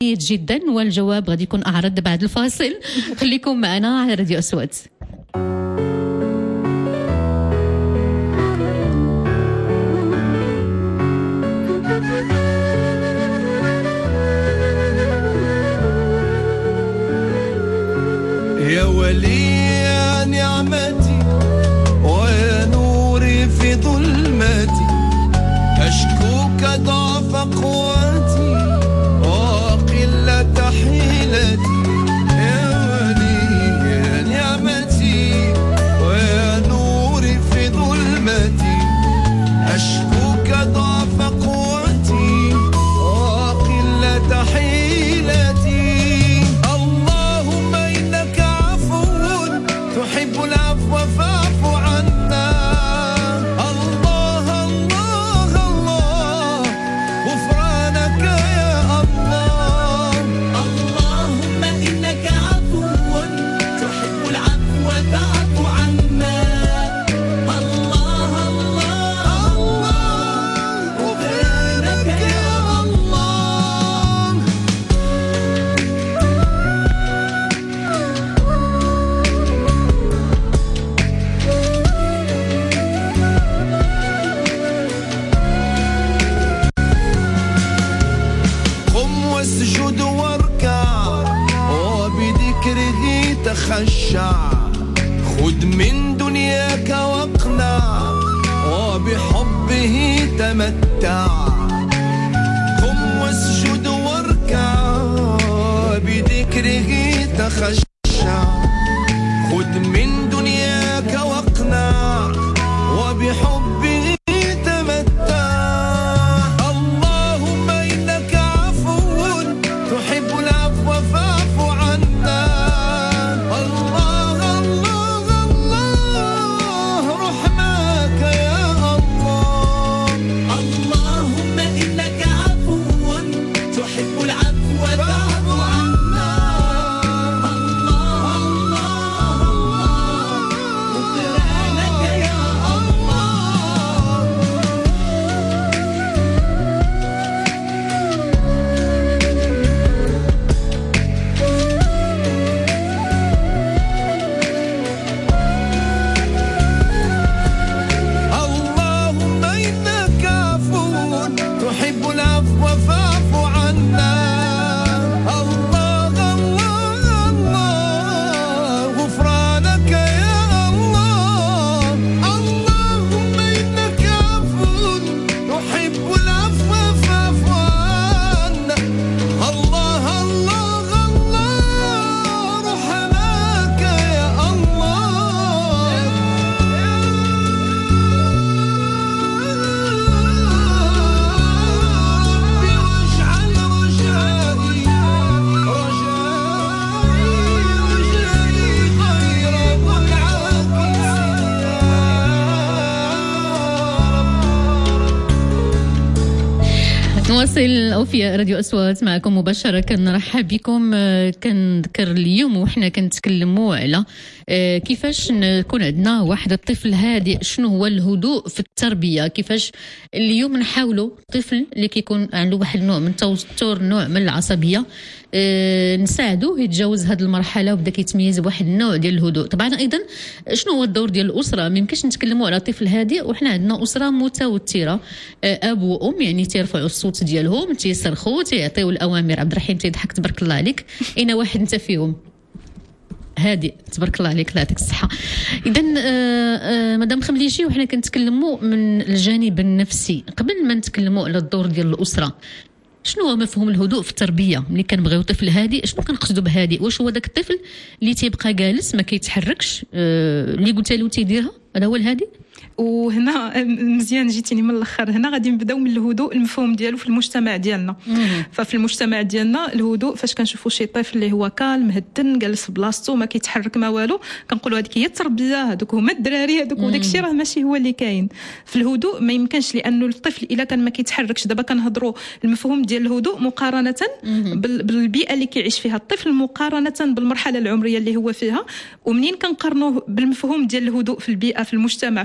جدا، والجواب غادي يكون أعرض بعد الفاصل. خليكم معنا على راديو أصوات. يا ولي يا نعمتي ويا نوري في ظلمتي، أشكوك ضعف قوتي وقلة حيلتي. يا ولي يا نعمتي ويا نوري في ظلمتي، أشكوك ضعف قوتي وقلة حيلتي. اللهم إنك عفو تحب العفو فاعف عنا. الله الله الله غفرانك يا الله. اللهم إنك عفو تحب العفو فاعف عنا. الله الله الله غفرانك يا الله. قم واسجد واركع وبذكره تخشع، خذ من دنياك واقنع وبحبه تمتع. قم واسجد واركع وبذكره تخشع، خذ من دنياك واقنع وبحبه تمتع. اللهم إنك عفو تحب العفو فاعف عنا. الله الله الله رحمك يا الله. اللهم إنك عفو تحب العفو فاعف عنا. الله الله الله غفرانك يا الله. اللهم إنك عفو تحب العفو فاعف عنا. الله الله الله غفرانك يا الله. اللهم إنك عفو تحب العفو فاعف عنا. الله الله الله رحمك يا ربي واجعل رجائي غير منعكس نواصل أوفياء راديو أصوات معكم مباشرة. كنرحب بكم. كنذكر اليوم وحنا كنتكلموا على كيفاش نكون عندنا واحد الطفل هادئ. شنو هو الهدوء في التربية؟ كيفاش اليوم نحاولوا الطفل اللي كيكون عنده واحد النوع من التوتر، نوع من العصبية، نساعدوه يتجاوز هذه المرحلة وبدا كيتميز بواحد النوع ديال الهدوء. طبعا أيضا شنو هو الدور ديال الأسرة؟ ما يمكنش نتكلموا على طفل هادئ وحنا عندنا أسرة متوترة، أب وأم يعني تيرفعوا الصوت ديالهم، تيصرخوا، تيعطيو الأوامر. عبد الرحيم تيضحك تبارك الله عليك. أين واحد أنت فيهم هادئ تبارك الله عليك، لا يعطيك الصحة. إذا مدام خمليشي وحنا كنتكلموا من الجانب النفسي قبل ما نتكلموا على الدور ديال الأسرة. شنو هو مفهوم الهدوء في التربية؟ ملي كنبغيو طفل هادئ شنو كنقصدوا بهادئ؟ واش هو داك الطفل اللي تيبقى جالس ما كيتحركش، اللي قلت له تيديرها هذا هو الهادئ؟ وهنا مزيان جيتيني من الاخر. هنا غادي نبداو من الهدوء المفهوم ديالو في المجتمع ديالنا. ففي المجتمع ديالنا الهدوء فاش كنشوفوا شي طفل اللي هو كالم مهدن جالس في بلاصتو ما كيتحرك ما والو، كنقولوا هذيك هي التربيه، هذوك هما الدراري هذوك، وداك الشيء راه ماشي هو اللي كاين في الهدوء. ما يمكنش، لانه الطفل الا كان ما كيتحركش، دابا كنهضروا المفهوم ديال الهدوء مقارنه بالبيئه اللي كيعيش فيها الطفل، مقارنه بالمرحله العمريه اللي هو فيها. ومنين كنقارنوه بالمفهوم ديال الهدوء في البيئه، في المجتمع، في الاسره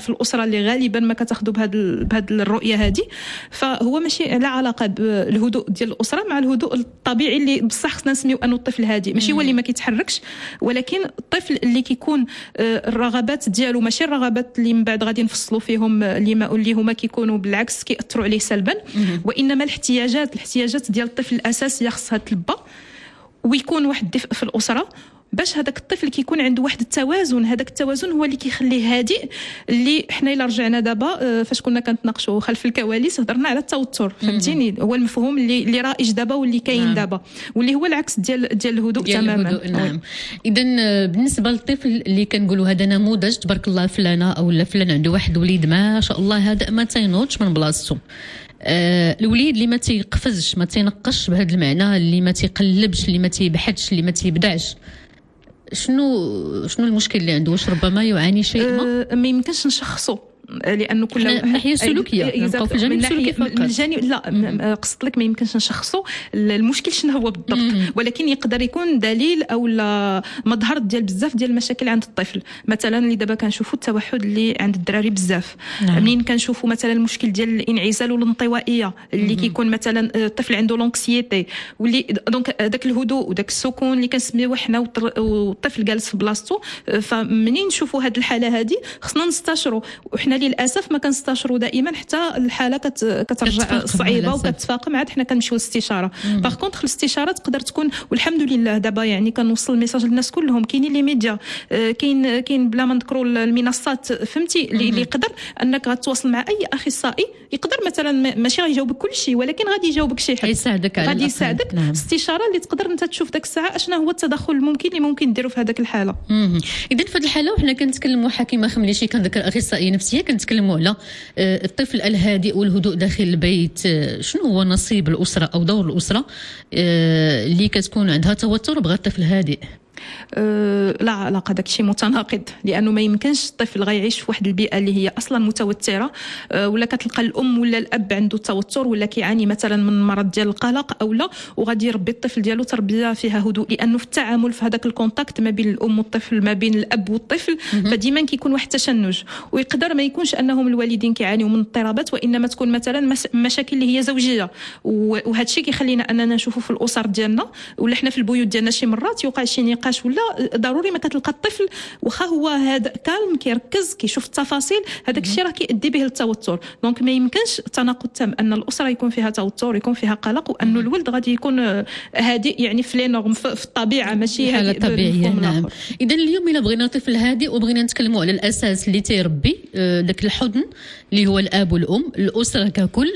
اللي غالبا ما كتاخذوا بهذه الرؤيه هذه. فهو ماشي لا علاقه بالهدوء ديال الاسره مع الهدوء الطبيعي اللي بصح خصنا نسميو انه الطفل هادي، ماشي هو اللي ما كيتحركش، ولكن الطفل اللي كيكون الرغبات ديالو ماشي الرغبات اللي من بعد غادي نفصلوا فيهم اللي هما كيكونوا بالعكس كيأثروا عليه سلبا، وانما الاحتياجات ديال الطفل الاساسيه خصها تلبى، ويكون واحد الدفء في الاسره باش هذاك الطفل كيكون عنده واحد التوازن. هذاك التوازن هو اللي كيخليه هادئ. اللي حنا الا رجعنا دابا فاش كنا كنتناقشوا خلف الكواليس هضرنا على التوتر، فهمتيني، هو المفهوم اللي رائج دابا واللي كاين دابا، واللي هو العكس ديال الهدوء تماما. نعم. اذا بالنسبه للطفل اللي كنقولوا هذا نموذج تبارك الله فلانه او فلان عنده واحد وليد ما شاء الله هذا ما تينوضش من بلاصتو، الوليد اللي ما تيقفزش ما تينقش بهذا المعنى، اللي ما تيقلبش، اللي ما تيبحثش، اللي ما تيبدعش، شنو المشكل اللي عنده؟ واش ربما يعاني شيء ما يمكنش نشخصه لانه كل من الناحيه السلوكيه نبقاو في الجانب السلوكي فقط. من الجانب لا قصدت لك ما يمكنش نشخصوا المشكل شنو هو بالضبط، ولكن يقدر يكون دليل او مظهر ديال بزاف ديال المشاكل عند الطفل. مثلا اللي دابا كنشوفوا التوحد اللي عند الدراري بزاف، منين كنشوفوا مثلا المشكل ديال الانعزال والانطوائيه اللي كيكون مثلا الطفل عنده لونكسيتي، واللي دونك داك الهدوء وداك السكون اللي كنسميوه حنا والطفل جالس في بلاصتو. فمنين نشوفوا هذه الحاله هذه خصنا نستشروا، وحنا للاسف ما كنستشروا دائما حتى الحاله كترجع صعيبه وكتفاقم، عاد حنا كنمشيو للاستشاره. باغ كونطخ الاستشاره تقدر تكون، والحمد لله دابا يعني كنوصل الميساج للناس كلهم، كاينين لي ميديا، كاين بلا ما نذكروا المنصات، فهمتي، اللي يقدر انك غتواصل مع اي اخصائي، يقدر مثلا ماشي غيجاوبك كل شيء ولكن غادي يجاوبك شي حاجه يساعدك، غادي يساعدك. استشاره اللي تقدر انت تشوف داك الساعه اشنا هو التدخل الممكن اللي ممكن ديروا في هذاك الحاله. اذا في هذه الحاله وحنا كنتكلموا حكيمه خمليشي كنذكر اخصائيه نفسيه، كنتكلموا على الطفل الهادئ والهدوء داخل البيت. شنو هو نصيب الاسره او دور الاسره اللي كتكون عندها توتر وبغى الطفل هادئ؟ لا علاقه، داك الشيء متناقض، لانه ما يمكنش الطفل غيعيش في واحد البيئه اللي هي اصلا متوتره، ولا كتلقى الام ولا الاب عنده توتر ولا كيعاني مثلا من مرض ديال القلق او لا، وغادي يربي الطفل ديالو تربيه فيها هدوء، لانه في التعامل في هذاك الكونتاكت ما بين الام والطفل، ما بين الاب والطفل، فديما كيكون واحد التشنج. ويقدر ما يكونش انهم الوالدين كيعانيوا من اضطرابات، وانما تكون مثلا مشاكل اللي هي زوجيه، وهذا الشيء كيخلينا اننا نشوفوا في الاسر ديالنا ولا حنا في البيوت ديالنا شي مرات يوقع شي نقاش، ولا ضروري ما كتلقى الطفل واخا هو هذا كالم كيركز كيشوف التفاصيل، هذاك الشيء راه كيؤدي به للتوتر. دونك ما يمكنش تناقض تام ان الاسره يكون فيها توتر، يكون فيها قلق، وان الولد غادي يكون هادئ يعني في لي نورم في الطبيعه، ماشي حاله طبيعيه. نعم. اذا اليوم الا بغينا طفل هادئ وبغينا نتكلموا على الاساس اللي تيربي داك الحضن اللي هو الاب والام، الاسره ككل،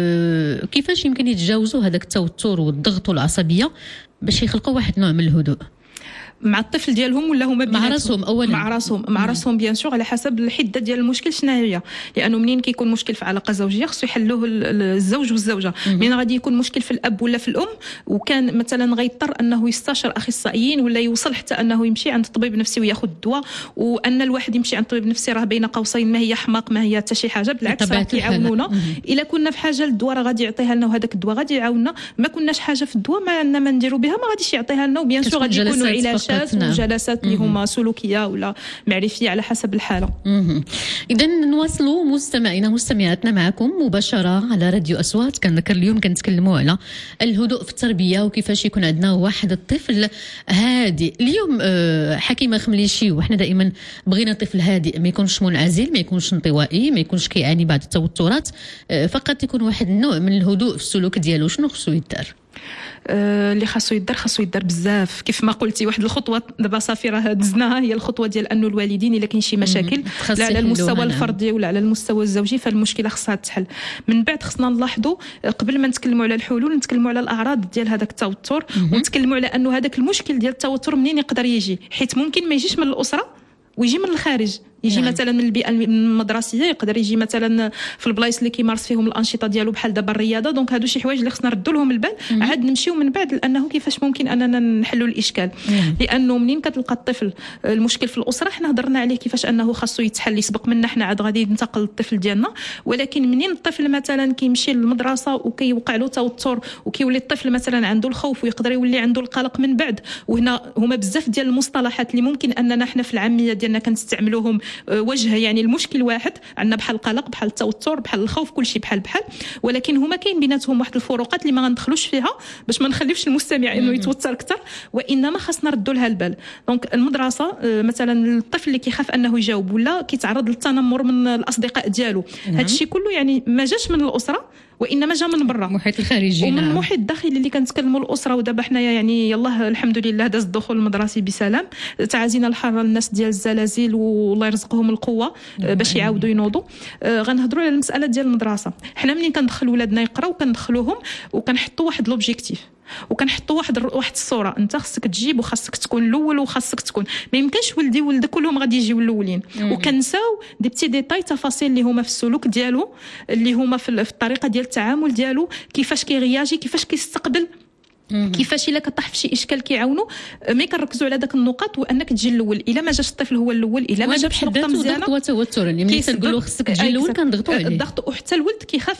كيفاش يمكن يتجاوزوا هذاك التوتر والضغط والعصبيه باش يخلقوا واحد نوع من الهدوء مع الطفل ديالهم ولا هما مع راسهم اولا؟ مع راسهم بيان سور، على حسب الحده ديال المشكل شنو هي، لانه منين كيكون مشكل في علاقه زوجيه خصو يحلوه الزوج والزوجه. منين غادي يكون مشكل في الاب ولا في الام وكان مثلا غيضطر انه يستشر اخصائيين ولا يوصل حتى انه يمشي عند طبيب نفسي وياخذ الدواء، وان الواحد يمشي عند طبيب نفسي راه بين قوسين ما هي حماق ما هي حتى شي حاجه، بالعكس راه كيعاونونا. الا كنا في حاجه للدواء راه غادي يعطيها لنا، وهذاك الدواء غادي يعاوننا. ما كناش حاجه في الدواء ما عندنا ما نديروا بها ما غاديش يعطيها لنا، وبيان سور غادي يكونوا علاجات وجلسات اللي هما سلوكيه ولا معرفيه على حسب الحاله. اذا نواصلوا مستمعينا مستمعاتنا معكم مباشره على راديو اصوات. كنذكر اليوم كنتكلموا على الهدوء في التربيه وكيفاش يكون عندنا واحد الطفل هادئ. اليوم حكيمه خمليشي، وحنا دائما بغينا طفل هادئ، ما يكونش منعزل، ما يكونش انطوائي، ما يكونش كيعاني بعض التوترات، فقط يكون واحد النوع من الهدوء في السلوك ديالو. شنو خصو يدار؟ اللي خاصو يدار بزاف، كيف ما قلتي واحد الخطوه دابا صافي راه دزناها، هي الخطوه ديال انه الوالدين الا كاين شي مشاكل لا على المستوى الفردي ولا على المستوى الزوجي فالمشكله خصها تحل. من بعد خصنا نلاحظوا قبل ما نتكلموا على الحلول نتكلموا على الاعراض ديال هذاك التوتر، ونتكلموا على انه هذاك المشكل ديال التوتر منين يقدر يجي، حيت ممكن ما يجيش من الاسره ويجي من الخارج، يجي مثلا من البيئه المدرسيه، يقدر يجي مثلا في البلايص اللي كيمارس فيهم الانشطه ديالو بحال دابا الرياضه. دونك هادو شي حوايج اللي خصنا نردوا لهم البال، عاد نمشيو من بعد لانه كيفاش ممكن اننا نحلوا الاشكال. لانه منين كتلقى الطفل المشكل في الاسره، حنا هضرنا عليه كيفاش انه خاصو يتحل، يسبق منا حنا عاد غادي ننتقل للطفل ديالنا. ولكن منين الطفل مثلا كيمشي للمدرسه وكيوقع له توتر وكيولي الطفل مثلا عنده الخوف ويقدر يولي عنده القلق من بعد، وهنا هما بزاف ديال المصطلحات اللي ممكن اننا حنا في العاميه ديالنا كنستعملوهم وجه يعني المشكل واحد، عندنا بحال القلق بحال التوتر بحال الخوف كل شيء بحال ولكن هما كاين بيناتهم واحد الفروقات اللي ما غندخلوش فيها باش ما نخليوش المستمع انه يتوتر اكثر، وانما خاصنا نردوا لها البال. دونك المدرسه مثلا الطفل اللي كيخاف انه يجاوب ولا كيتعرض للتنمر من الاصدقاء ديالو، هذا الشيء كله يعني ما جاش من الاسره وانما جا من برا، المحيط الخارجي ومن المحيط الداخلي اللي كنتكلموا الاسره. ودابا حنايا يعني يلاه الحمد لله داز الدخول المدرسي بسلام، تعازينا الحاره الناس ديال الزلازل والله يرزقهم القوه باش يعاودوا ينوضوا. غنهضروا على المساله ديال المدرسه. حنا ملي كندخلوا ولادنا يقراو كندخلوهم وكنحطوا واحد لوبجيكتيف وكنحطوا واحد الصوره، انت خاصك تجيب وخاصك تكون الاول وخاصك تكون، ما يمكنش ولدك كلهم غادي يجيو الاولين. وكنساو دي بتي ديتاي تفاصيل اللي هما في السلوك ديالو، اللي هما في الطريقه ديال التعامل ديالو، كيفاش كيغياجي، كيفاش كيستقبل، كيفاش الا كطيح في شي اشكال كيعاونوا. مي كنركزوا على داك النقاط وانك تجي الاول. الا ما جاش الطفل هو الاول، الا ما جابش نقطه مزيانه توتر، يعني ملي تنقولوا خصك تجي الاول كنضغطوا عليه الضغط، وحتى الولد كيخاف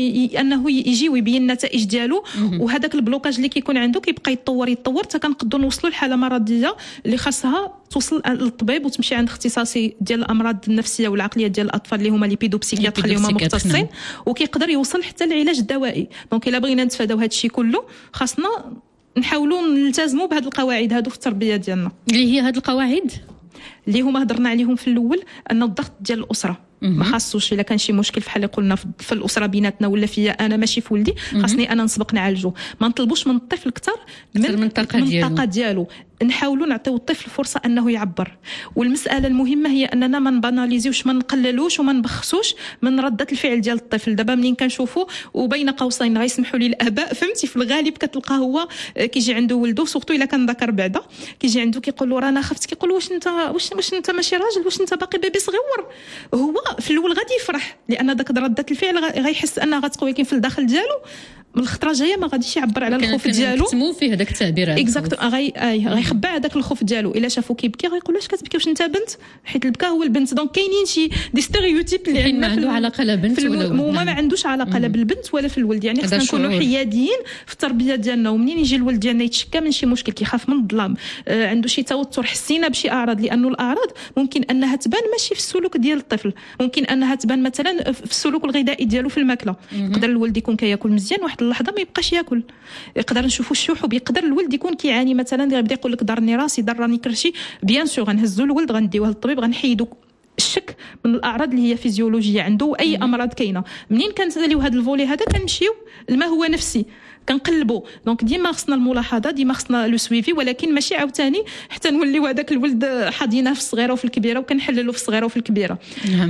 انه يجي ويبين النتائج ديالو، وهذاك البلوكاج اللي كيكون عنده كيبقى يتطور حتى كنقدروا نوصلوا لحاله مرضيه اللي خاصها توصل للطبيب وتمشي عند اختصاصي ديال الامراض النفسيه والعقليه ديال الاطفال اللي هما لي بيدوبسيكياتر اللي هما مختصين، وكيقدر يوصل حتى للعلاج الدوائي. دونك الا بغينا نتفاداو هذا الشيء كله خاصنا نحاولوا نلتزموا بهذه القواعد هادو في التربيه ديالنا، اللي هي هذه القواعد اللي هما هضرنا عليهم في الاول. ان الضغط ديال الاسره ما خاصوش، الا كان شي مشكل بحال اللي قلنا في الاسره بيناتنا ولا فيا انا ماشي في ولدي، خاصني انا نسبق نعالجو. ما نطلبوش من الطفل اكثر من الطاقه ديالو. نحاولوا نعطيو الطفل فرصه انه يعبر. والمساله المهمه هي اننا ما نباناليزيوش، ما نقللوش وما نبخسوش من رده الفعل ديال الطفل. دابا منين كنشوفوا وبين قوسين غيسمحوا لي الاباء، فهمتي، في الغالب كتلقى هو كيجي عنده ولده، سورتو الا كان ذكر بعدا، كيجي عنده كيقول له رانا خفت، كيقول واش انت ماشي راجل، واش انت باقي بيبي صغير. هو في الاول غادي يفرح لان داك رده الفعل غيحس انها غتقوي، ولكن في الداخل ديالو من الخطره جايه ما غاديش يعبر على الخوف ديالو. كنتمو فيه هذاك التعبير اكزاكتو، غيخبى هذاك الخوف ديالو. الا شافو كيبكي غيقول واش كتبكي، واش انت بنت، حيت البكا هو البنت. دونك كاينين شي دي ستيريوتيب اللي عندنا ما عنده علاقه لا بنت ولا ولد، ما عندوش علاقه لا بالبنت ولا في الولد. يعني خصنا نكونوا حياديين في التربيه ديالنا. ومنين يجي الولد ديالنا يتشكى من شي مشكل، كيخاف من الظلام، عنده شي توتر، حسينا بشي اعراض، لانه الاعراض ممكن انها تبان ماشي في السلوك ديال الطفل، ممكن انها تبان مثلا في السلوك الغذائي ديالو في الماكله. يقدر الولد يكون كياكل مزيان، واحد اللحظه ما يبقاش ياكل، يقدر نشوفوا الشحوب، يقدر الولد يكون كيعاني مثلا، يبدا يقول لك ضرني راسي، ضرني كرشي. بيان سور غنهزوا الولد غنديوه للطبيب، غنحيدوا الشك من الاعراض اللي هي فيزيولوجيه عنده واي امراض كاينه. منين كنساليو هذا الفولي هذا كنمشيو لما هو نفسي، كنقلبوا. دونك ديما خصنا الملاحظه، ديما خصنا لو سويفي، ولكن ماشي عاوتاني حتى نوليو هذاك الولد حاضينه في الصغيره وفي الكبيره وكنحللوا في الصغيره وفي الكبيره.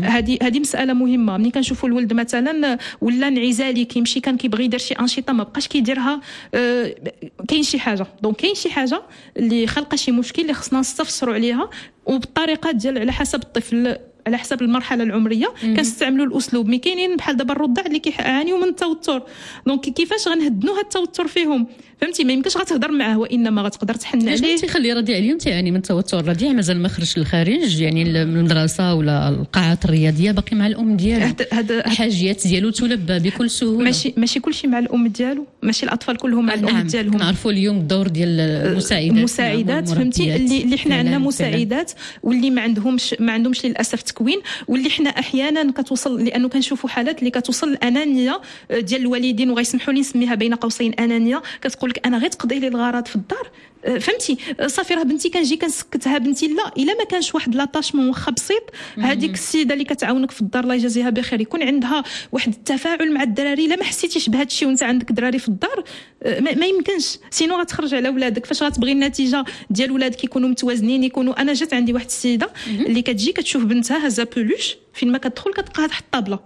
هذه مساله مهمه. ملي كنشوفوا الولد مثلا ولا انعزالي، كيمشي كان كيبغي يدير شي انشطه ما بقاش كيديرها، كاين شي حاجه. دونك كاين شي حاجه اللي خلقه شي مشكل اللي خصنا نستفسروا عليها، وبالطريقه ديال على حسب الطفل، على حسب المرحله العمريه كنستعملوا الاسلوب. مي كاينين بحال دابا الرضع اللي كيعانيوا من التوتر، دونك كيفاش غنهدنوا هذا التوتر فيهم، فهمتي؟ ما يمكنش غتهضر معاه، وانما غتقدر تحن عليه. تيخلي رضيع اليوم تيعاني من التوتر، رضيع مازال ما خرجش للخارج، يعني المدرسه ولا القاعات الرياضيه باقي مع الام ديالو، الحاجيات ديالو تلبى بكل سهوله. ماشي كلشي مع الام ديالو، ماشي الاطفال كلهم مع الام ديالهم. نعرفوا اليوم الدور ديال المساعدات فهمتي، اللي حنا عندنا مساعدات واللي ما عندهمش للاسف تكوين، واللي حنا احيانا كتوصل، لانه كنشوفوا حالات اللي كتوصل الانانيه ديال الوالدين، وغيسمحوا لي نسميها بين قوسين انانيه، كتقول لك انا غير تقضي لي الغرض في الدار، فهمتي، صافي راه بنتي كنجي كنسكتها بنتي. لا، الا ما كانش واحد لاتاشمون واخا بسيط، هذيك السيده اللي كتعاونك في الدار الله يجازيها بخير، يكون عندها واحد التفاعل مع الدراري. لا ما حسيتيش بهذا الشيء وانت عندك دراري في الدار، ما يمكنش، سينو غتخرج على ولادك. فاش غتبغي النتيجه ديال ولادك يكونوا متوازنين، يكونوا. انا جات عندي واحد السيده اللي كتجي كتشوف بنتها هزه بولوش، فين ما كتدخل كتلقاها تحت الطابله،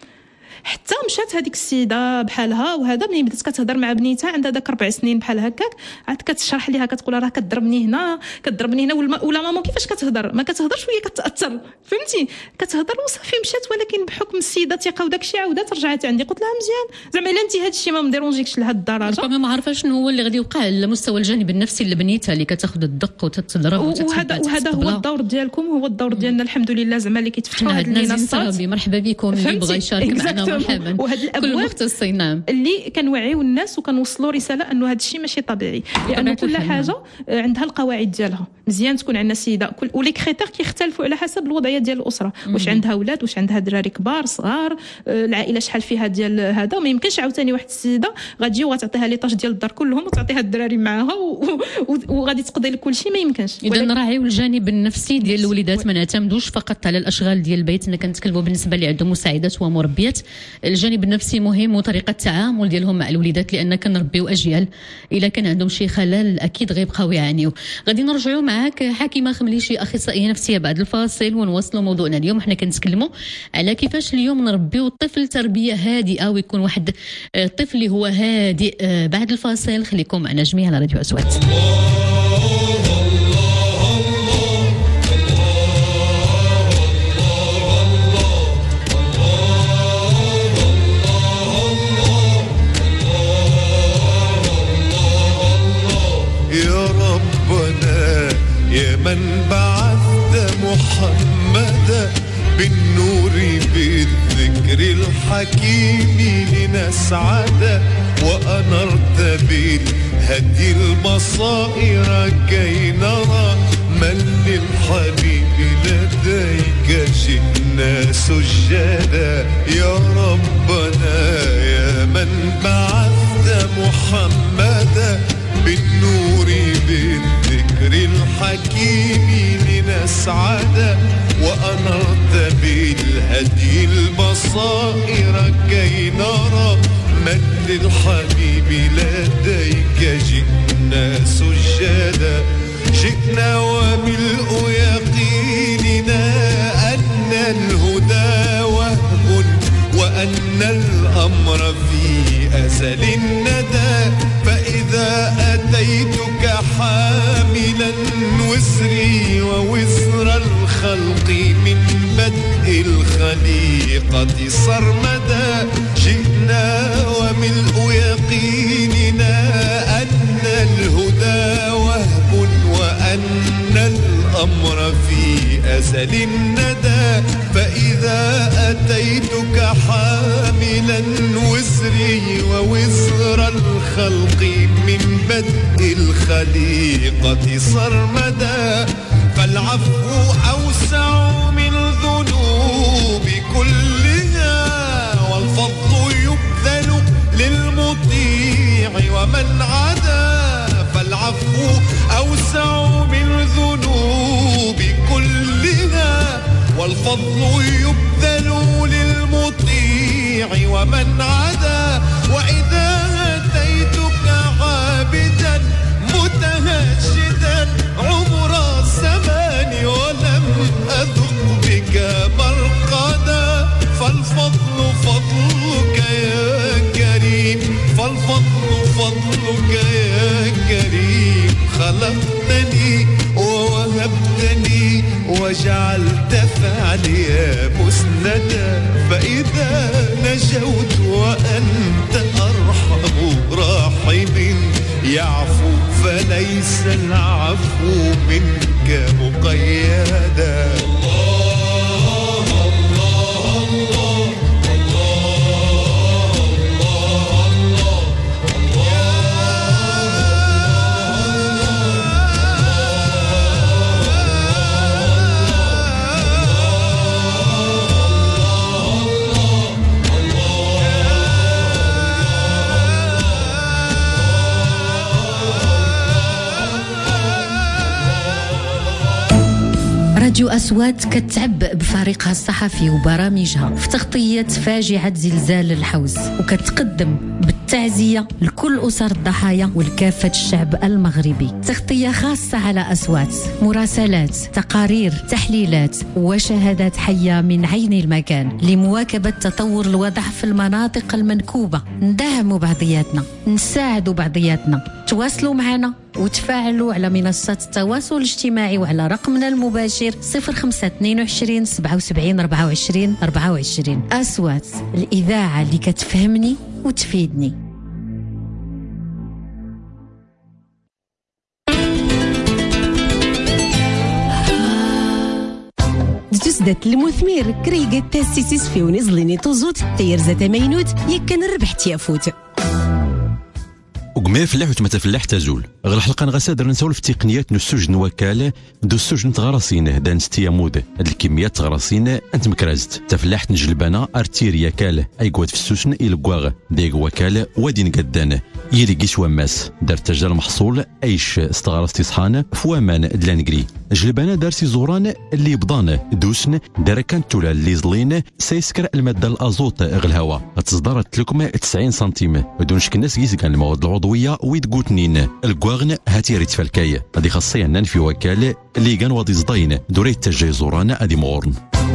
حتى مشات هذيك السيده بحالها. وهذا ملي بدات كتهضر مع بنيتها عندها داك 4 سنين بحال هكاك، عاد كتشرح ليها كتقول راه كتضربني هنا ولا ماما كيفاش كتهضر، ما كتهضرش وهي كتاثر، فهمتي، كتهضر وصافي مشات. ولكن بحكم السيده ثقه وداك الشيء عاودت رجعت عندي، قلت لها مزيان، زعما الا انت هذا الشيء ما مديرونجيكش لهاد الدرجه، ما عارفه شنو هو اللي غادي يوقع على مستوى الجانب النفسي لبنيتها اللي كتاخذ الدق وتتضرب وهذا هو الدور ديالكم، هو الدور ديالنا الحمد لله، زعما اللي كيتفتحوا هاد لينا الصوت. مرحبا بكم، اللي بغى يشارك معنا مرحبا وهاد كل الابواب مختصين. نعم. اللي كنوعيو الناس وكنوصلوا رساله انه هذا الشيء ماشي طبيعي، لانه كل الحال. حاجه عندها القواعد ديالها. مزيان تكون عندنا سيده ولي كريتير كيختلفوا على حسب الوضعيه ديال الاسره، واش عندها اولاد، واش عندها دراري كبار صغار، العائله شحال فيها ديال هذا. ما يمكنش عاوتاني واحد السيده غتجي وغتعطيها لي طاج ديال الدار كلهم وتعطيها الدراري معاها وغادي تقضي لك كل شيء، ما يمكنش. اذا نراعيو الجانب النفسي ديال الوليدات، ما نعتمدوش فقط على الاشغال ديال البيت. انا كنتكلموا بالنسبه اللي عندهم مساعدات ومربيات، الجانب النفسي مهم وطريقه التعامل ديالهم مع الوليدات، لان كنربيو اجيال الا كان عندهم شي خلل اكيد غيبقاو يعانيو. غادي نرجعوا معاك حكيمه خمليشي، اخصائيه نفسيه، بعد الفاصل ونواصلوا موضوعنا اليوم. حنا كنتكلموا على كيفاش اليوم نربيو الطفل تربيه هادئه ويكون واحد الطفل اللي هو هادئ. بعد الفاصل خليكم معنا جميع على راديو أصوات. يا ربنا يا من بعثت محمدا بالنور بالذكر الحكيم لنسعد، وأنرت بالهدي البصائر كي نرى من للحبيب لديك جئنا سجدا. يا ربنا يا من بعثت محمدا بالنور بالذكر الحكيم لنسعد، وأنرت بالهدي البصائر كي نرى من للحبيب لديك جئنا سجدا. جئنا وملء يقيننا أن الهدى وهب، وأن الأمر في أزل الندى. فإذا أتيتك حاملا وزري ووزر الخلق من بدء الخليقة صرمدا، جئنا وملء يقيننا أن الهدى وهب، وأن الأمر في أزل الندى. فإذا أتيتك حاملا وزري ووزر الخلق من بدء الخليقة صرمدا، فالعفو أوسع من ذنوب كلها، والفضل يبذل للمطيع ومن عدا. فالعفو أوسع من ذنوب كلها، والفضل يبذل للمطيع ومن عدا. وإذا أتيتك عابدا متهجدا عمر الزمان ولم أذق بك مرقدا، فالفضل فضلك يا كريم، فالفضل فضلك يا كريم. خلقتني ووهبتني وجعلت فعلي مسندا، فإذا نجوت وأنت أرحم راحم يعفو، فليس العفو منك مقيدا. راديو أصوات كتعبأ بفريقها الصحفي وبرامجها في تغطية فاجعة زلزال الحوز، وكتقدم بالتعزية لكل أسر الضحايا ولكافة الشعب المغربي. تغطية خاصة على أصوات، مراسلات، تقارير، تحليلات وشهادات حية من عين المكان لمواكبة تطور الوضع في المناطق المنكوبة. ندعموا بعضياتنا، نساعدوا بعضياتنا. تواصلوا معنا وتفاعلوا على منصات التواصل الاجتماعي وعلى رقمنا المباشر 0522 77 24 24. أصوات، الإذاعة اللي كتفهمني وتفيدني. تسدات المثمير كريقة تاسيسيس في ونزليني توزوت تيرزة مينوت يكن الربح تيافوت وقمير فلاح وتمتا فلاح تزول غير الحلقه نغسادر نسولف في تقنيات السجن وكاله دو السجن تغراسين دان ستيامود هاد الكميات تغراسين انت مكرازت تفلاح نجلبانا ارتيريا كاله اي قوات في السجن الكواغ ديك وكاله ودين قدان يلي وماس دار تجار محصول ايش استغرس تصحان فوامان دلانكري جلبانا دارسي زوران اللي بضان دوسن دار كانت تولا اللي زلين سيسكر الماده الازوت غير الهواء تصدرت لكم 90 سنتيم بدون شك الناس يسكن المواد العضويه ويدقوتنين الكواغن هاتي ريت فالكايه هذه خاصيه نان في وكاله اللي كان واضي زضاين دوريت تجي زوران ادي مورن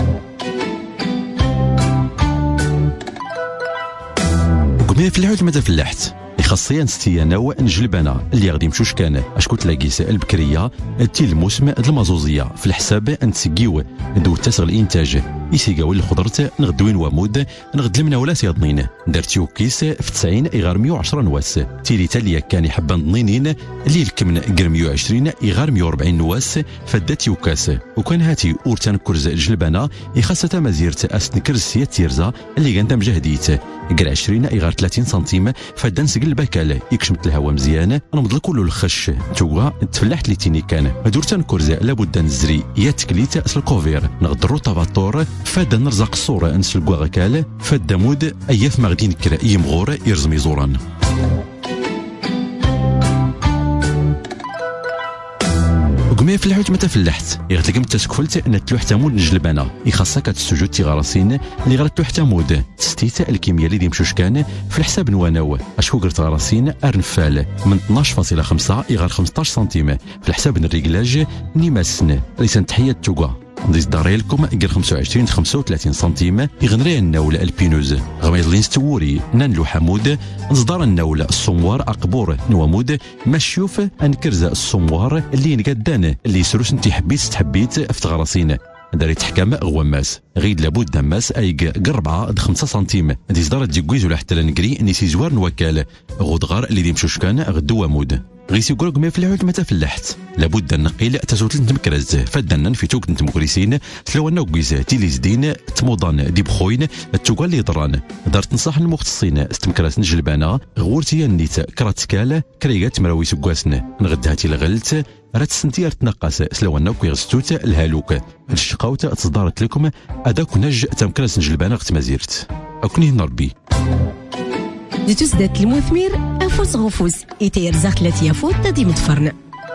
وقمي في العود ماذا فلاحت خاصيا ستيانا نجلبانا اللي غادي يمشوش كان اشكون تلاقيس البكريه الموسم المازوزيه في الحساب نتسقيو ندو تسغ الانتاج يسيقاو الخضرة نغدوين ومود نغد المنا ولا سيضنين درتيو كيس في 90 إغار 110 نواس تيلي تاليا كان يحبان ضنينين اللي الكمن غير 120 إغار 140 نواس فدات يوكاس وكان هاتي أورتان كرز جلبانا يخاصة مزيرت أسنكرز سيات تيرزا اللي كانت مجاهديت غير 20 إغار 30 سنتيم فدان سقل البكال يكشمت الهواء مزيان نمضل كله الخش توغا تفلحت لي تيني كان دورتان كرز لابد نزري يا تكليت أسل الكوفير نغدرو طاباتور فادا نرزق الصورة نسلقوا غكال فادا مود أياف مغدين كرا يمغور يرزمي زوران وقمي في الحوت متى فلحت يغتلقم تسكفلت ان تلوح تامود نجلبانا يخاصك السجود تيغراسين اللي غير تلوح تامود تستيتا الكيمياء اللي يمشوش كان في الحساب نواناو اشكو قرت غراسين ارنفال من 12.5 إغار 15 سنتيم في الحساب الريكلاج نيماسن ليسان تحية توغا نديز داري لكم غير 25 35 سنتيم يغنري النول البينوز غميضلين ستوري نانلو حمود نصدر النول الصموار اقبور نوامود مشيوف انكرزا الصموار اللي نقدان اللي سروس انتي حبيت افتغراسين داري تحكم غواماس غيد لابد دماس اي 4 5 سنتيم ديز دار ديكويز ولا حتى نكري نيسي زوار نوكال غدغار اللي ديمشوش كان غدو وامود غيسي يقولك ما في العود متى فلحت لابد النقيل تزوت نتمكرز فدنا في توك نتمكريسين تلونا وكويزا تيلي زدين تموضان دي بخوين التوكال اللي ضران دارت نصح المختصين استمكراس نجلبانا غورتي النيت كراتكال كريغات مراوي سكواسن نغدها تي الغلت رات سنتيار تنقص سلونا وكيغستوت الهالوك الشقاوت تصدرت لكم اداك نج تمكراس نجلبانا غت مازيرت اكوني نربي دي تسدات المثمير أفوس غفوس إتير زاخت التي يفوت تدي متفرن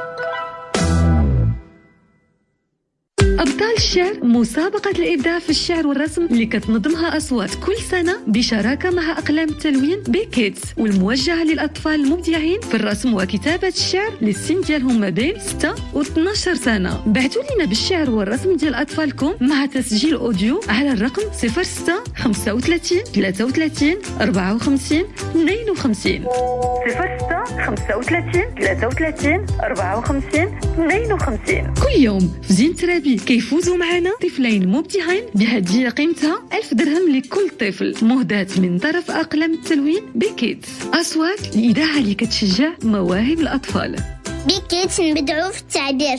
أبطال الشعر مسابقة الإبداع في الشعر والرسم اللي كتنظمها أصوات كل سنة بشراكة مع أقلام التلوين بكيدز والموجهة للأطفال المبدعين في الرسم وكتابة الشعر للسن ديالهم ما بين 6 و 12 سنة. بعثوا لنا بالشعر والرسم ديال أطفالكم مع تسجيل أوديو على الرقم 06 35 33 54 52 06 35 33 54 52. كل يوم في زين ترابي كيفوزوا معنا طفلين مبدعين بهدية قيمتها 1000 درهم لكل طفل مهداة من طرف أقلام التلوين بكيدز أصوات الإذاعة اللي كتشجع مواهب الأطفال. بكيدز نبدعوا في التعبير.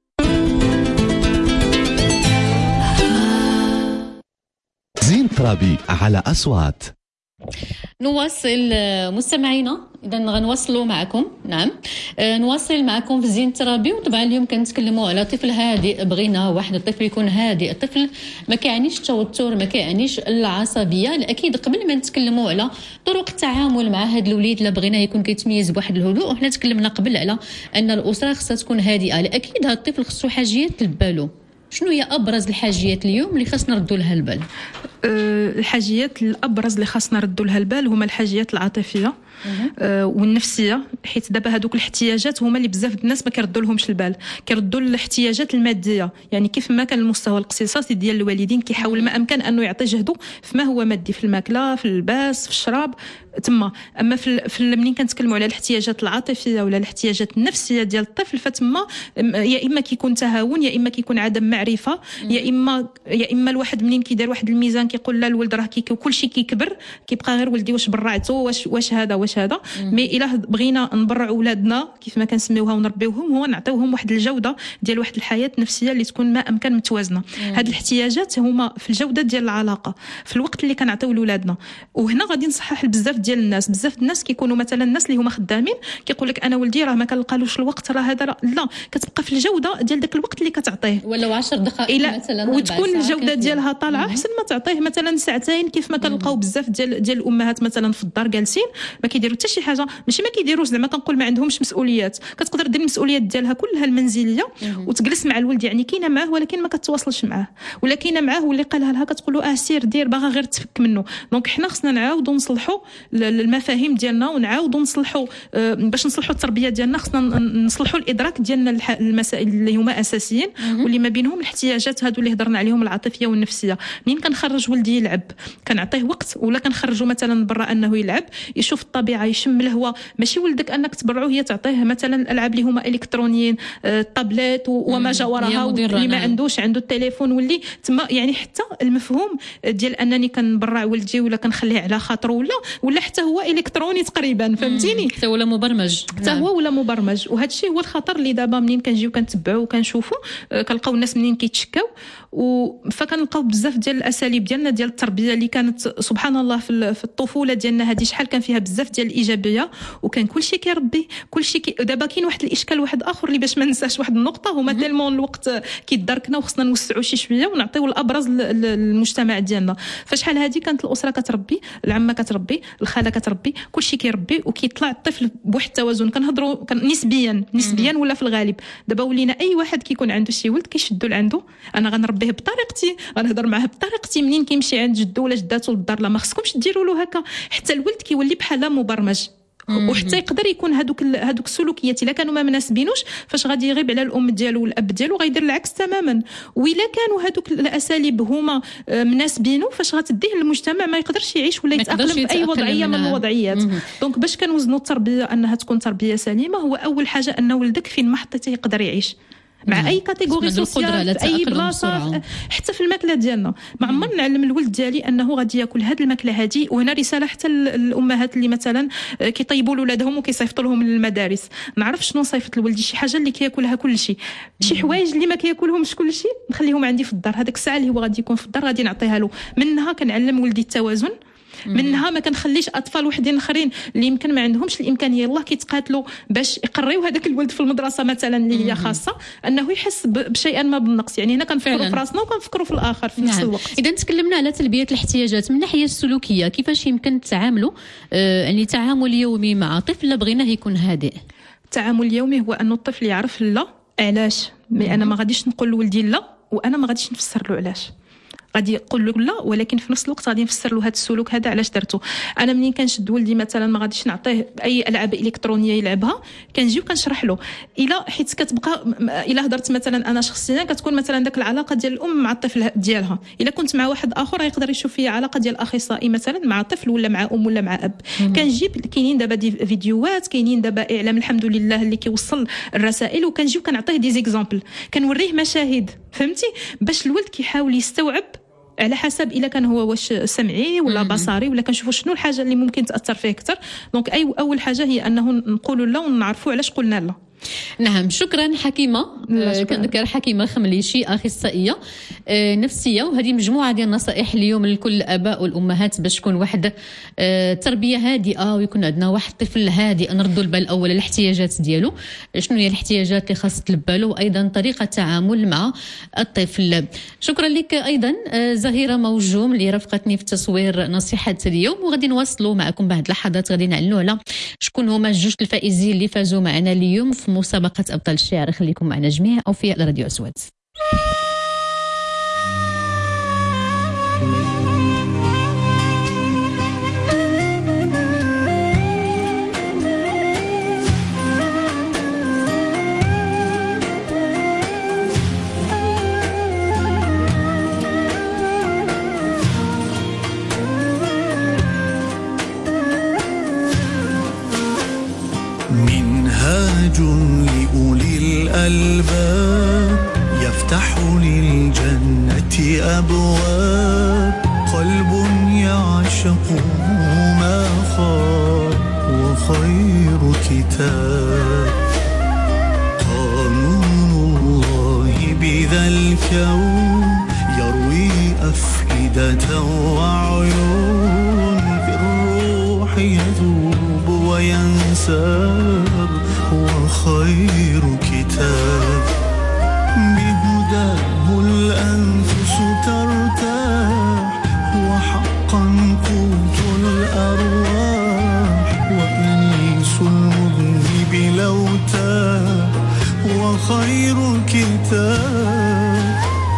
زين ترابي على أصوات. نواصل مستمعينا اذا غنواصلوا معكم نعم نواصل معكم في زين ترابي. وطبعا اليوم كنتكلموا على طفل هادئ. بغينا واحد الطفل يكون هادئ، الطفل ما كيعنيش التوتر، ما كيعنيش العصبيه. اكيد قبل ما نتكلموا على طرق التعامل مع هاد الوليد لا بغينا يكون كيتميز بواحد الهدوء، وحنا تكلمنا قبل على ان الاسره خصها تكون هادئه. اكيد هاد الطفل خصو حاجيات لبالو. شنو هي ابرز الحاجيات اليوم اللي خاصنا نردوا لها البال؟ الحاجيات الابرز اللي خاصنا نردوا لها البال هما الحاجيات العاطفيه والنفسيه، حيت دابا هذوك الاحتياجات هما اللي بزاف الناس ما كيردوا لهمش البال. كيردوا الاحتياجات الماديه، يعني كيف ما كان المستوى الاقتصادي ديال الوالدين كيحاول ما امكن انه يعطي جهده فما هو مادي، في الماكله، في اللباس، في الشراب تما. اما في منين كنتكلموا على الاحتياجات العاطفيه ولا الاحتياجات النفسيه ديال الطفل فتما يا اما كيكون تهاون، يا اما كيكون عدم معرفه، يا اما الواحد منين كيدير واحد الميزان كيقول لا الولد راه كل شيء كيكبر كيبقى غير ولدي واش برعته واش هذا واش هذا. مي الا بغينا نبرعوا ولادنا كيف ما كنسميوها ونربيوهم، هو نعطيوهم واحد الجوده ديال واحد الحياه نفسيه اللي تكون ما امكن متوازنه. هاد الاحتياجات هما في الجوده ديال العلاقه في الوقت اللي كنعطيو لولادنا. وهنا غادي نصحح بزاف ديال الناس، بزاف الناس كيكونوا مثلا الناس اللي هما خدامين كيقول لك انا ولدي راه ما كنلقالوش الوقت، راه هذا لا، كتبقى في الجوده ديال داك الوقت اللي كتعطيه ولو 10 دقائق مثلا، وتكون الجوده ديالها طالعه احسن ما تعطيه مثلا ساعتين. كيف ما كنلقاو بزاف ديال الامهات مثلا في الدار جالسين ما كيديروا حتى شي حاجه، ماشي ما كيديروش زعما كنقول ما عندهمش مسؤوليات، كتقدر دير المسؤوليات ديالها كلها المنزليه وتجلس مع الولد، يعني كاينه معاه ولكن ما كتواصلش معاه، ولا كاينه معاه واللي قالها لها كتقول له سير دير، باغا غير تفك منه. دونك حنا خصنا نعاودوا نصلحوا المفاهيم ديالنا ونعاودوا نصلحوا باش نصلحوا التربيه ديالنا. خصنا نصلحوا الادراك ديالنا المسائل اللي هما اساسيين واللي ما بينهم الاحتياجات هادو اللي هضرنا عليهم العاطفيه والنفسيه. منين كنخرج ولدي يلعب كنعطيه وقت، ولا كنخرجه مثلا برا انه يلعب يشوف الطبيعه يشم الهواء. ماشي ولدك انك تبرعه هي تعطيه مثلا الالعاب اللي هما الكترونيين، الطابلات وما جاورها، واللي ما عندوش عنده التليفون واللي تما. يعني حتى المفهوم ديال انني كنبرع ولدي ولا كنخليه على خاطره ولا حتى هو الكتروني تقريبا، فهمتيني؟ حتى ولا مبرمج، حتى هو ولا مبرمج. وهذا الشيء هو الخطر اللي دابا منين كنجيو كنتبعوا وكنشوفوا كنلقاو الناس منين كيتشكاو. فكنلقاو بزاف ديال الاساليب ديالنا ديال التربيه اللي كانت سبحان الله في الطفوله ديالنا هذه شحال كان فيها بزاف ديال الايجابيه، وكان كلشي كيربي كلشي دابا كاين واحد الاشكال واحد اخر اللي باش ما ننساش واحد النقطه، هما تيلمون الوقت كيداركنا وخصنا نوسعوا شي شويه ونعطيو الابرز للمجتمع ديالنا. فشحال هذه كانت الاسره كتربي، العمه كتربي، الخاله كتربي، كلشي كيربي وكيطلع الطفل بواحد التوازن. كنهضروا نسبيا ولا في الغالب. دابا ولينا اي واحد كيكون عنده شي ولد كيشدوا لعنده، انا غنربيه بطريقتي، غنهضر معاه بطريقتي. منين كيمشي عند جدو ولا جداتو للدار لا ما خصكمش ديروا له هكا. حتى الولد كيولي بحال مبرمج، وحتى يقدر يكون هذوك السلوكيات الا كانوا ما مناسبينوش فاش غادي يغيب على الام ديالو والاب ديالو غيدير العكس تماما. والا كانوا هذوك الاساليب هما مناسبينه فاش غتديه للمجتمع ما يقدرش يعيش ولا يتاقلم في اي وضعيه من الوضعيات. دونك باش كنوزنوا التربيه انها تكون تربيه سليمه، هو اول حاجه ان ولدك فين ما حطيتيه يقدر يعيش مع اي كاتيجوري سوسيال في اي بلاصه. حتى في الماكله ديالنا ما عمر نعلم الولد ديالي انه غادي ياكل هذه الماكله هذه. وهنا رساله حتى الامهات اللي مثلا كيطيبوا لولادهم وكيصيفطوا لهم للمدارس، نعرف شنو صيفط لولدي شي حاجه اللي كياكلها كل شيء. شي حوايج اللي ما كياكلهمش كل شيء نخليهم عندي في الدار، هذاك الساعه اللي هو غادي يكون في الدار غادي نعطيها له. منها كنعلم ولدي التوازن، منها ما كنخليش اطفال وحدين اخرين اللي يمكن ما عندهمش الامكانيه الله كيتقاتلوا باش يقريو هذاك الولد في المدرسه مثلا اللي هي خاصه انه يحس بشيئا ما بالنقص. يعني هنا كنفكروا في راسنا وكنفكروا في الاخر في نفس الوقت. اذا تكلمنا على تلبيه الاحتياجات من الناحيه السلوكيه، كيفاش يمكن تعاملوا يعني تعامل يومي مع طفل بغيناه يكون هادئ؟ التعامل اليومي هو انه الطفل يعرف لا علاش. انا ما غاديش نقول لولدي لا وانا ما غاديش نفسر له علاش. غادي يقول له لا ولكن في نفس الوقت غادي نفسر له هذا السلوك هذا علاش درته. انا منين كنشد ولدي مثلا ما غاديش نعطيه اي العاب الكترونيه يلعبها، كنجي وكنشرح له. الا حيت كتبقى الا هضرت مثلا انا شخصيا كتكون مثلا داك العلاقه ديال الام مع الطفل ديالها، الا كنت مع واحد اخر يقدر يشوف فيها علاقه ديال اخصائي مثلا مع طفل ولا مع ام ولا مع اب. كنجيب كاينين دابا دي فيديوهات، كاينين دابا اعلام الحمد لله اللي كيوصل الرسائل، وكنجي وكنعطيه دي زيكزامبل، كنوريه مشاهد فهمتي باش الولد كيحاول يستوعب على حسب الا كان هو واش سمعي ولا بصري ولا كنشوفوا شنو الحاجه اللي ممكن تاثر فيه اكثر. دونك اول حاجه هي انه نقولوا لا ونعرفوا علاش قلنا لا. نعم، شكرا حكيمه. كنذكر حكيمه خمليشي اخصائيه نفسيه، وهذه مجموعه ديال النصائح اليوم لكل الاباء والامهات باش تكون واحد تربيه هادئه ويكون عندنا واحد طفل هادئ نردوا البال الاول الاحتياجات ديالو، شنو هي الاحتياجات اللي خاص تلبى له، وايضا طريقه التعامل مع الطفل. شكرا لك ايضا زهيره موجوم اللي رافقتني في تصوير نصيحه اليوم، وغادي نواصلوا معكم بعد لحظات غادي نعلنوا على شكون هما الجوج الفائزين اللي فازوا معنا اليوم في مسابقة أبطال الشعر. خليكم معنا جميع أو في راديو أسود. منهاج لأولي الألباب يفتح للجنة أبواب، قلب يعشق ما خاب وخير كتاب قانون الله بذا الكون يروي أفئدة وعيون في الروح يذوب وينساب وخير كتاب بهداه الأنفس ترتاح وحقا قوت الأرواح وأنيس المذنب لو تاب وخير كتاب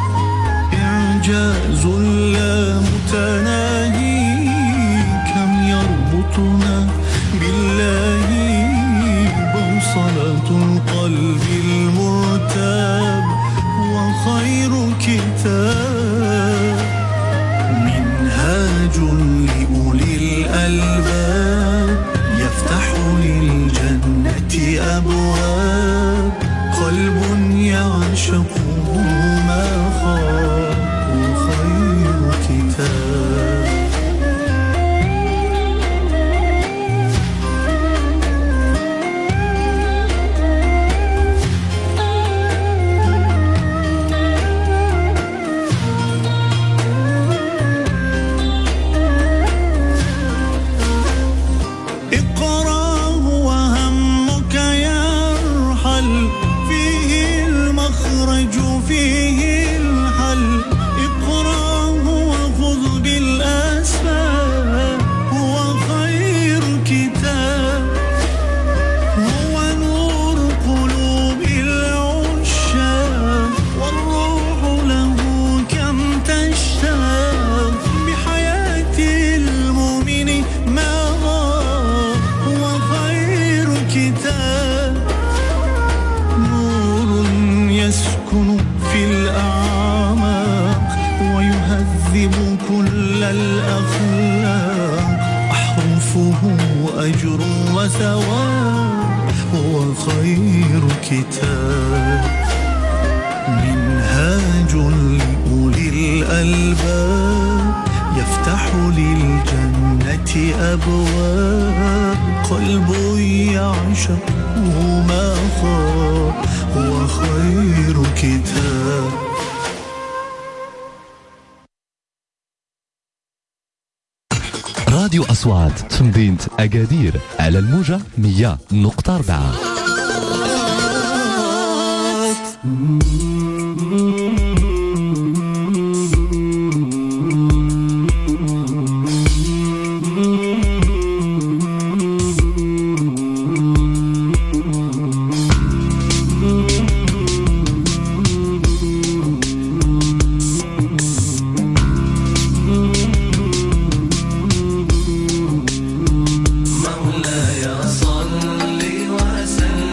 إعجاز لا متناهي كم يربطنا بالله بوصلة القلب المرتاب وخير كتاب منهاج لأولي الألباب يفتح للجنة أبواب قلب يعشقه ما خاب وخير كتاب أجر وثواب وخير كتاب منهاج لأولي الألباب يفتح للجنة أبواب قلب يعشقه ما خاب وخير كتاب راديو أصوات في مدينة أكادير على الموجة 100.4. مولاي صل وسلم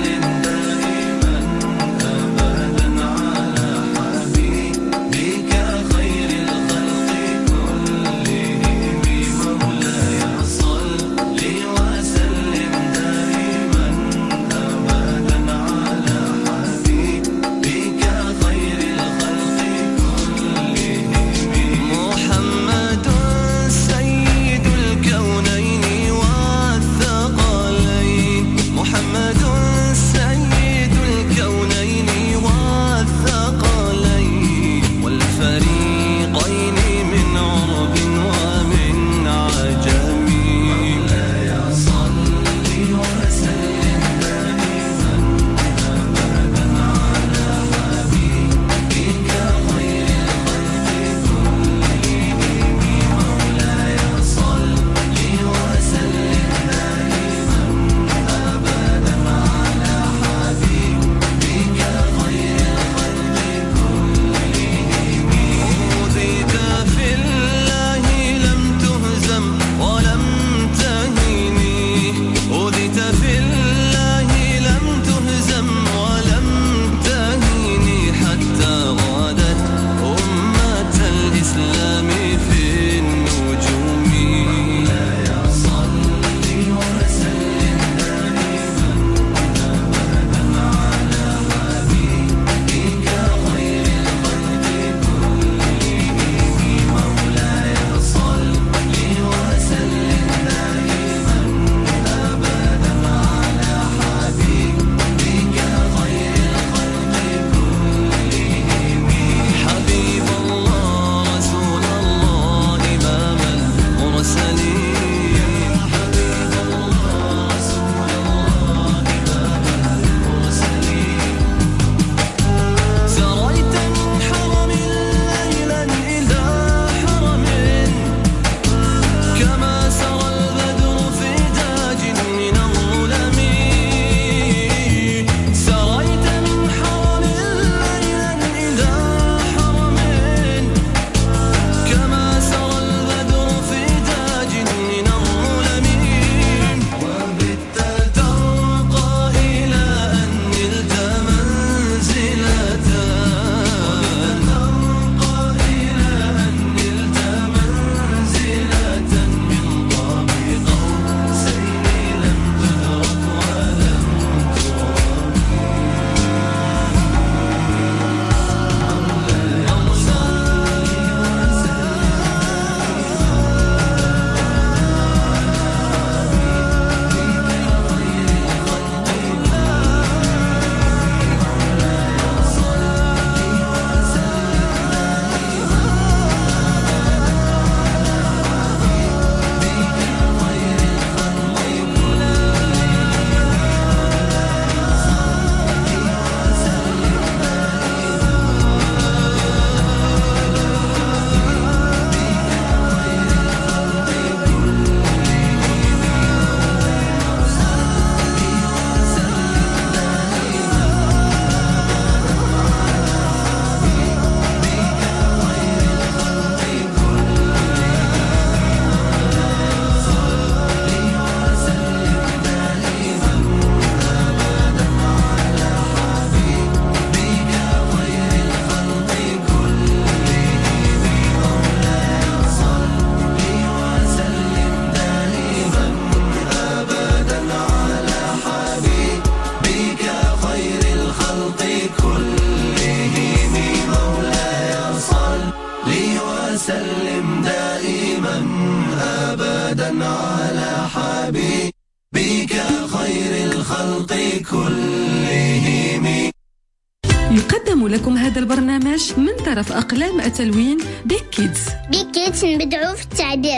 كلهم. يقدم لكم هذا البرنامج من طرف أقلام التلوين بيك كيدز. بيك كيدز نبدعو في التعبير.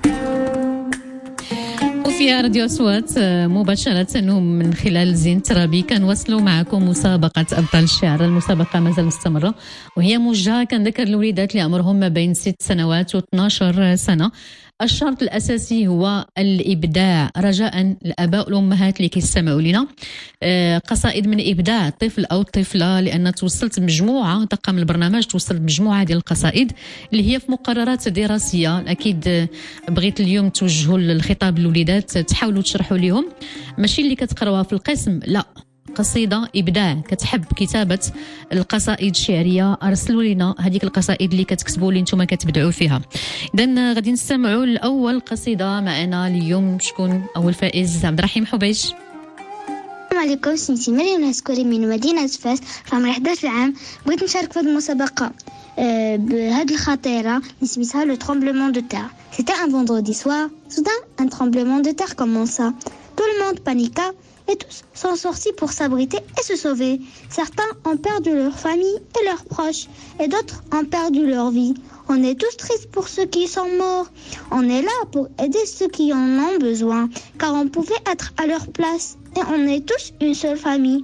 وفي راديو أصوات مباشرة من خلال زين ترابي كنواصلوا معكم مسابقة أبطال الشعر. المسابقة مازال مستمرة وهي موجهة كنذكر الوليدات اللي عمرهم ما بين 6 سنوات و 12 سنة. الشرط الأساسي هو الإبداع. رجاء الآباء والأمهات اللي كيستمعوا لنا قصائد من إبداع الطفل أو الطفلة، لأن توصلت مجموعة طاقم البرنامج توصلت مجموعة ديال القصائد اللي هي في مقررات دراسية. أكيد بغيت اليوم توجهوا الخطاب للوليدات، تحاولوا تشرحوا لهم ماشي اللي كتقراوها في القسم، لا، قصيدة إبداع كتحب كتابة القصائد الشعرية، أرسلوا لنا هذيك القصائد اللي كتكتبوا اللي نتوما كتبدعوا فيها. إذن غادي نستمعوا لأول قصيدة معنا اليوم. شكون أول فائز؟ عبد الرحيم حبيش. السلام عليكم، سميتي مريم العسكري من مدينة فاس، في عمري 11 عام. بغيت نشارك في هذه المسابقة بهذه الخطيرة اللي سميتها لو tremblement de terre. C'était un vendredi soir. Soudain, un tremblement de terre commença. Tout le monde paniqua et tous sont sortis pour s'abriter et se sauver. Certains ont perdu leur famille et leurs proches, et d'autres ont perdu leur vie. On est tous tristes pour ceux qui sont morts. On est là pour aider ceux qui en ont besoin, car on pouvait être à leur place, et on est tous une seule famille.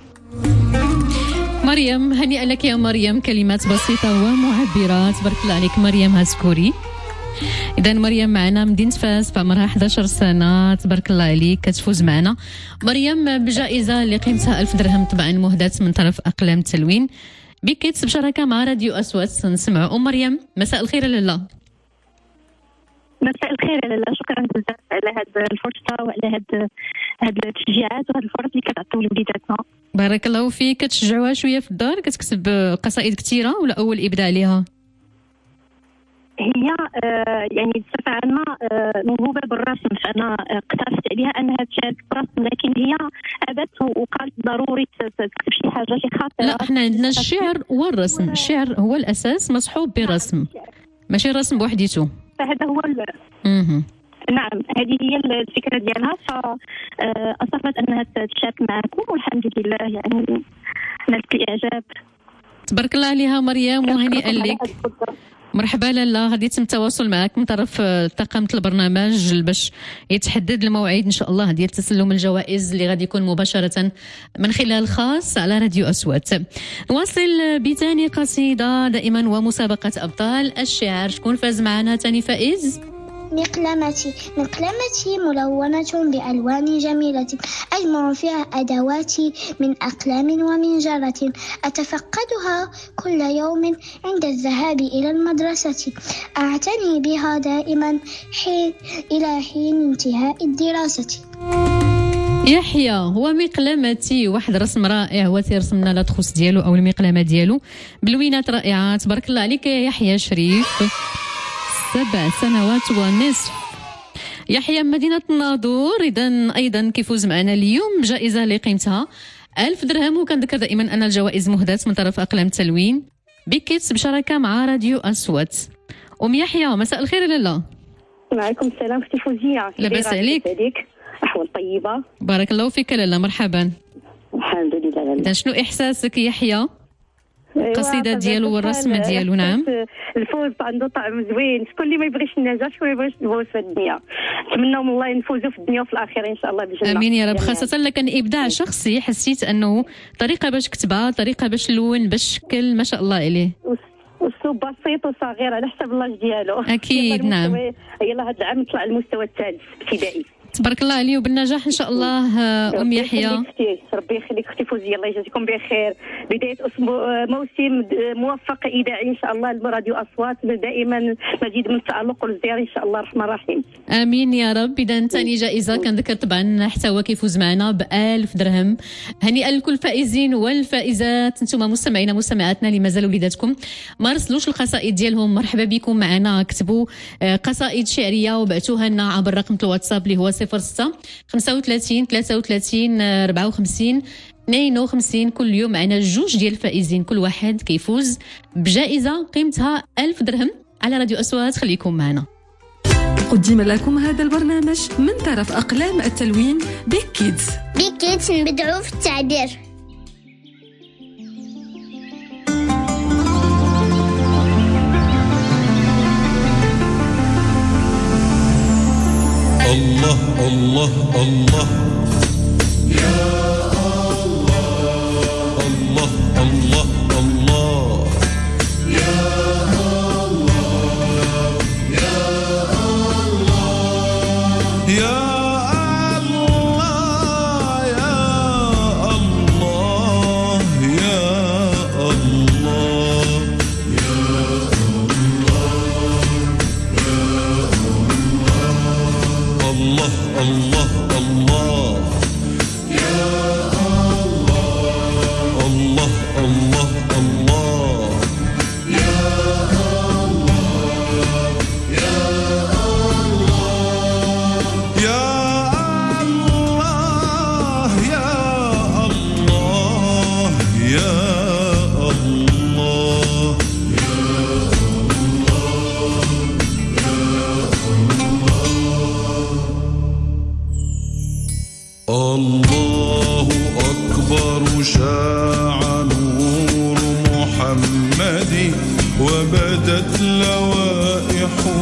مريم، هنيئا لك يا مريم، كلمات بسيطة ومعبرة. تبارك الله عليك مريم هاسكوري. إذا مريم معنا مدينة فاس، بعمرها 11 سنة. تبارك الله عليك، كتفوز معنا مريم بجائزة اللي قيمتها 1000 درهم، طبعا مهداة من طرف أقلام التلوين بيك كيدز بشراكة مع راديو أصوات. نسمعوا مريم. مساء الخير لاله. مساء الخير لاله، شكرا بزاف على هذه الفرصة وعلى هذه التشجيعات وهذه الفرص اللي كتعطيو لوليداتنا. بارك الله فيك. كتشجعوها شوية في الدار؟ كتكتب قصائد كثيرة ولا أول إبداع ليها؟ هي يعني بصفة عامة موهوبة بالرسم، فأنا اقترحت عليها أنها تشارك بالرسم، لكن هي أبت وقالت ضروري تكتب شي حاجة شي خاطرة. لا، احنا عندنا الشعر والرسم. الشعر هو الأساس مصحوب بالرسم، ماشي الرسم بوحديته. فهذا هو نعم، هذه هي الفكرة ديالها. فأصرت أنها تشارك معكم والحمد لله يعني نالت الإعجاب. تبارك الله عليها مريم، وهنيئا لك. مرحبا لاله. غادي يتم التواصل معك من طرف طاقم البرنامج باش يتحدد الموعد ان شاء الله ديال تسلم الجوائز اللي غادي يكون مباشره من خلال خاص على راديو أصوات. نواصل بثاني قصيده دائما ومسابقه ابطال الشعر. شكون فاز معنا ثاني فائز؟ مقلمتي ملونة بألوان جميلة، أجمع فيها أدواتي من أقلام ومن جرة، أتفقدها كل يوم عند الذهاب إلى المدرسة، أعتني بها دائما إلى حين انتهاء الدراسة. يحيى هو مقلمتي، واحد رسم رائع، هو تيرسم لنا لاتخوس ديالو أو المقلمة ديالو بلوينات رائعة. تبارك الله عليك يا يحيى شريف، 7 سنوات ونصف. يحيى مدينة الناظور إذن أيضا كيفوز معنا اليوم جائزة اللي قيمتها 1000 درهم. وكنذكر دائما أن الجوائز مهداة من طرف أقلام التلوين بيك كيدز بشراكة مع راديو أصوات. أم يحيى مساء الخير لاله. وعليكم السلام اختي فوزية. لاباس عليك؟ أحوال طيبة. بارك الله فيك لاله، مرحبا. الحمد لله. إذن شنو إحساسك يحيى؟ القصيدة ديالو والرسم ديالو. نعم، الفوز عنده طعم زوين. شكون اللي ما يبغيش النجاح، شكون اللي ما يبغيش الفوز في الدنيا. نتمنى من الله نفوزوا في الدنيا وفي الآخرة إن شاء الله بجنة. آمين يا رب. خاصة لكن إبداع شخصي، حسيت أنه طريقة باش كتبها، طريقة باش لون، باش شكل، ما شاء الله عليه. أسلوب بسيط وصغير على حسب اللاج ديالو. أكيد نعم. يلا هذا العام نطلع المستوى الثالث ابتدائي. تبارك الله عليه وبالنجاح ان شاء الله. ام يحيى ربي يخليك اختي فوزيه، الله يجازيكم بخير. بدايه اسبوع موسم موفق اذاعي ان شاء الله لراديو أصوات، دائما مزيد من التالق والازدهار ان شاء الله الرحمن الرحيم. امين يا رب. اذا ثاني جائزه كنذكر طبعا حتى هو كيفوز معنا ب1000 درهم. هنيئا لكل الفائزين والفائزات. انتم مستمعينا مستمعاتنا اللي مازالوا وليداتكم ما رسلوش القصائد ديالهم، مرحبا بكم معنا. كتبوا قصائد شعريه وبعثوها لنا عبر رقم الواتساب اللي هو 06 35 33 54 52. كل يوم معنا 2 ديال الفائزين، كل واحد كيفوز بجائزة قيمتها 1000 درهم على راديو أصوات. خليكم معنا. قدم لكم هذا البرنامج من طرف أقلام التلوين بيك كيدز. بيك كيدز نبدعوا في التعبير. الله الله الله يا الله الله الله الله يا الله يا الله يا الله يا الله يا الله الله الله الله يا الله الله الله الله يا الله يا الله يا الله يا الله يا الله الله أكبر شاع نور محمد وبدت لوائحه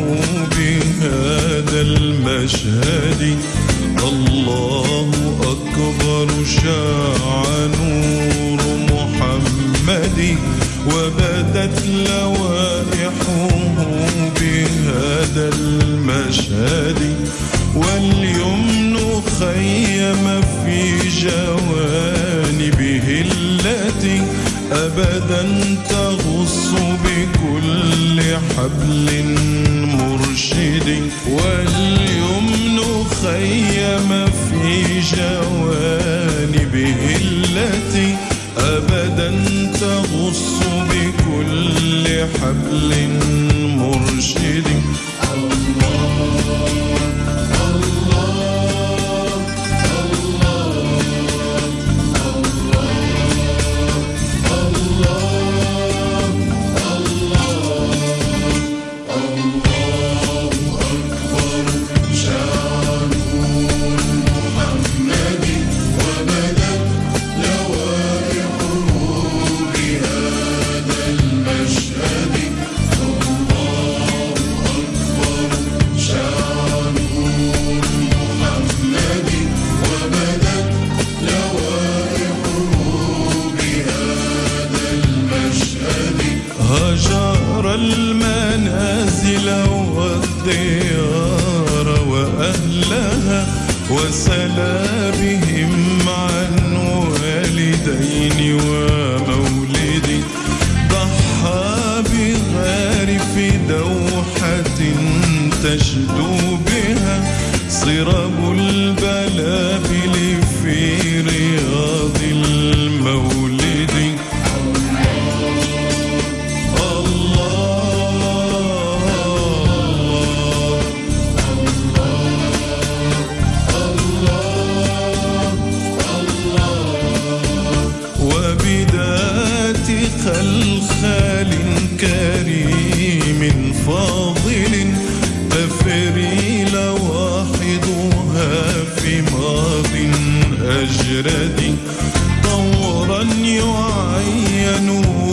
بهذا المشهد الله أكبر شاع نور محمد وبدت لوائحه بهذا المشهد واليمن خيم في جوانبه التي أبدا تغص بكل حبل مرشد واليمن خيم في جوانبه التي أبدا تغص بكل حبل مرشد هجر المنازل والديار وأهلها وسلى بهم عن والدين ومولد ضحى بغارف دوحة تشدو بها صرب البلابل في رياض المولد وبذات خلخال كريم فاضل تفري لواحظها في ماض أجرد طورا يعين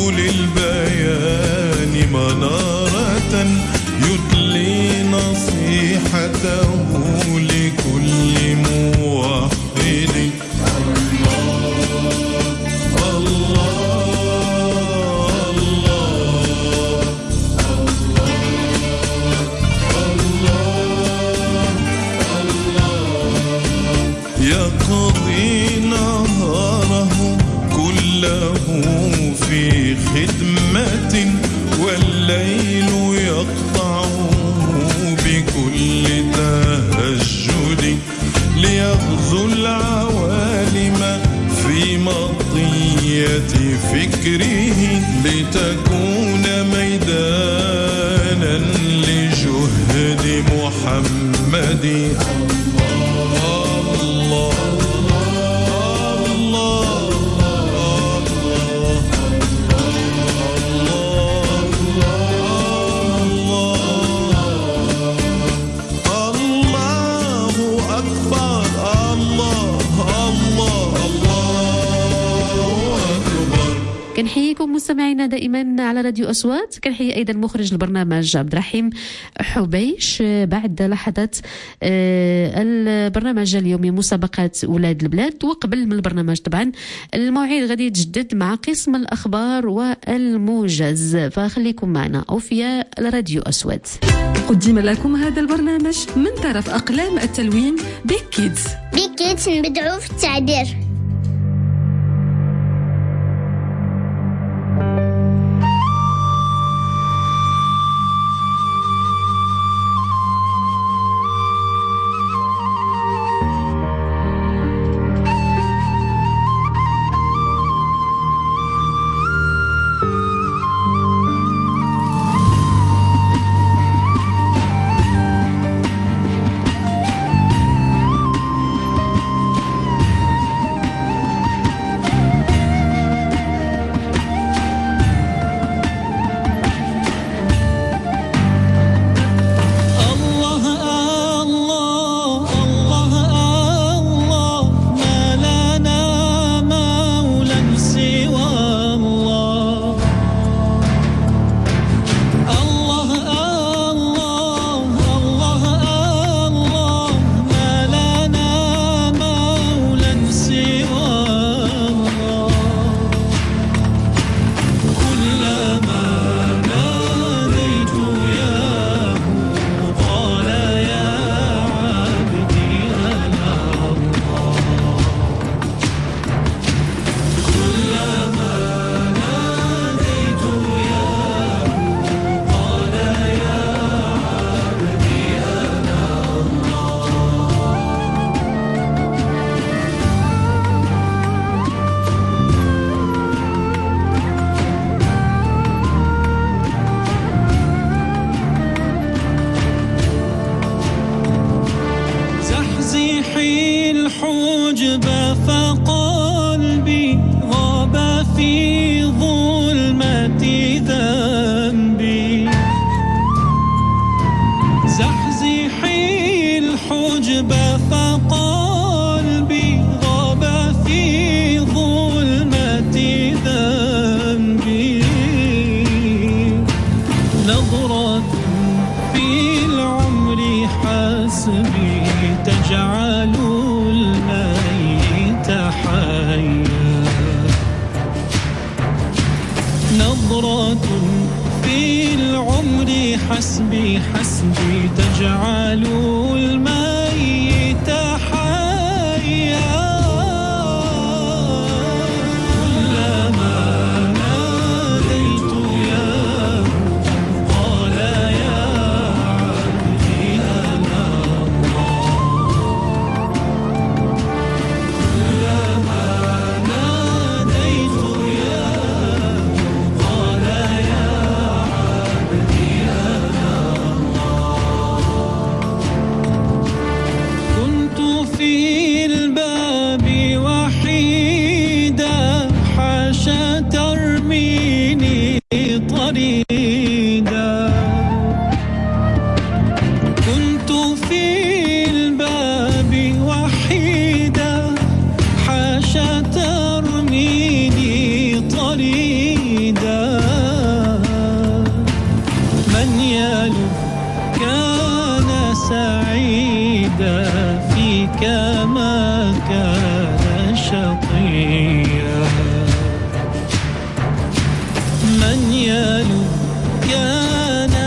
للبيان منارة يتلي نصيحته لكل موحد يقضي نهاره كله في خدمة والليل يقطعه بكل تهجد ليغزو العوالم في مطية فكره لتكون ميدانا لجهد محمد كنحييكم مستمعينا دائما على راديو أصوات. كنحيي أيضا مخرج البرنامج عبد الرحيم حبيش. بعد لحظات البرنامج اليومي مسابقات أولاد البلاد، وقبل من البرنامج طبعا الموعد غادي يتجدد مع قسم الأخبار والموجز، فخليكم معنا أوفياء راديو أصوات. قدم لكم هذا البرنامج من طرف أقلام التلوين بيك كيدز. بيك كيدز نبدعوا في التعبير. من يلو كان